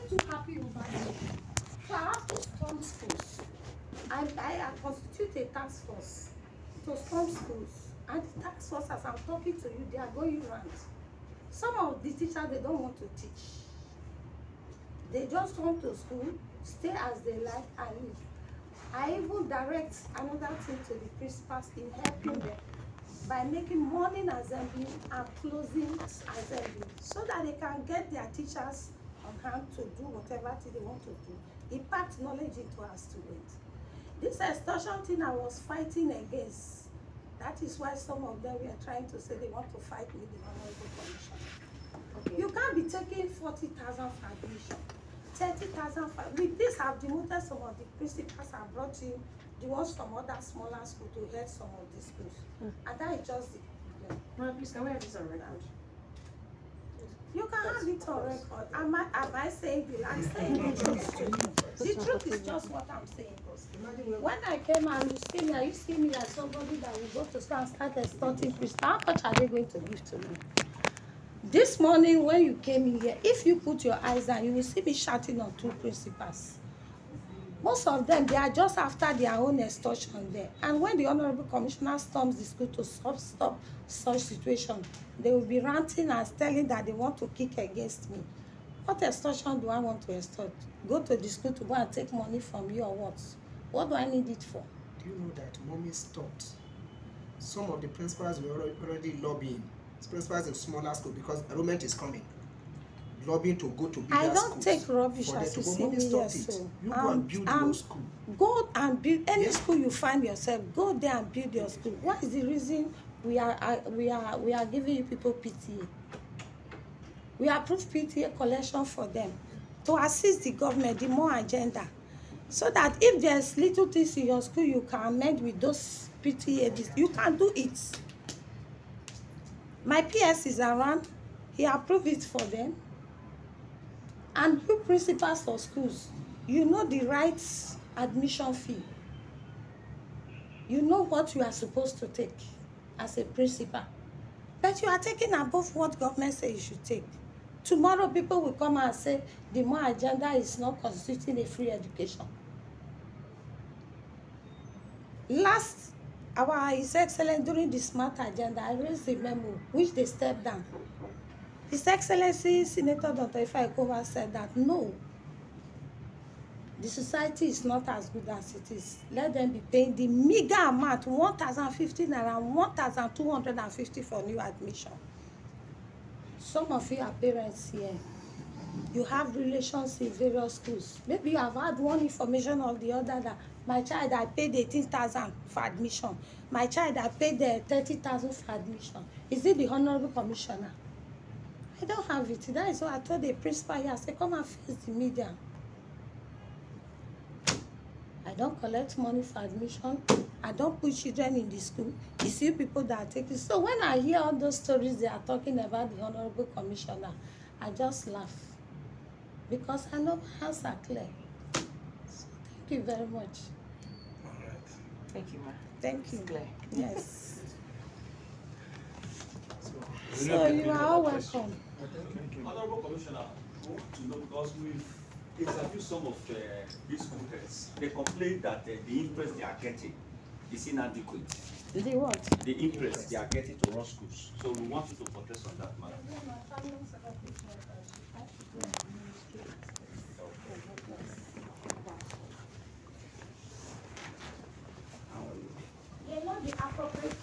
too happy over it. So I have to storm schools. I constitute a task force to storm schools. And the task force, as I'm talking to you, they are going around. Some of the teachers, they don't want to teach. They just come to school, stay as they like, and leave. I even direct another thing to the principals in helping them by making morning assembly and closing assembly so that they can get their teachers on hand to do whatever thing they want to do, impact knowledge into our students. This extortion thing I was fighting against, that is why some of them were trying to say they want to fight with the Honorable Commissioner. Okay. You can't be taking 40,000 for admission, 30,000 for, with this I've demoted some of the principals and brought in the ones from other smaller schools to head some of these schools. And that is just the problem. Well, please, can we have this on record? You can have it on record. Am I saying the lie? I'm saying the truth. The truth is just what I'm saying. When I came and you see me as somebody that will go to school and start extorting priests, how much are they going to give to me? This morning when you came in here, if you put your eyes down, you will see me shouting on two principals. Most of them, they are just after their own extortion there. And when the Honorable Commissioner storms the school to stop such situation, they will be ranting and telling that they want to kick against me. What extortion do I want to extort? Go to the school to go and take money from you or what? What do I need it for? Do you know that mommy stopped? Some of the principals were already lobbying. Principals in smaller school because enrollment is coming. Lobbying to go to bigger schools. I don't take rubbish as you see me here, so you go and build your school. Go and build any school you find yourself. Go there and build your school. What is the reason we are giving you people PTA? We approve PTA collection for them to assist the government, the more agenda, so that if there's little things in your school you can amend with those PTA, you can do it. My PS is around. He approved it for them. And you principals of schools, you know the right admission fee. You know what you are supposed to take as a principal. But you are taking above what government says you should take. Tomorrow people will come and say the more agenda is not constituting a free education. His Excellency during the SMART agenda, I raised the memo, which they stepped down. His Excellency Senator Dr. Ifeanyi Okowa said that no, the society is not as good as it is. Let them be paying the meager amount, 1,050 naira, 1,250 for new admission. Some of you are parents here. You have relations in various schools. Maybe you have had one information or the other that my child, I paid 18,000 for admission. My child, I paid 30,000 for admission. Is it the Honorable Commissioner? I don't have it. That is why I told the principal here, I said, come and face the media. I don't collect money for admission. I don't put children in the school. It's you people that are taking. So when I hear all those stories they are talking about the Honorable Commissioner, I just laugh. Because I know my hands are clear. So thank you very much. All right. Thank you, ma. Thank you. Clear. Yes. So So you are all welcome. Honorable Commissioner, we want to know because we've interviewed some of these school heads. They complain that the interest they are getting is inadequate. The what? The interest they are getting to run schools. So we want you to protest on that matter. They're not the appropriate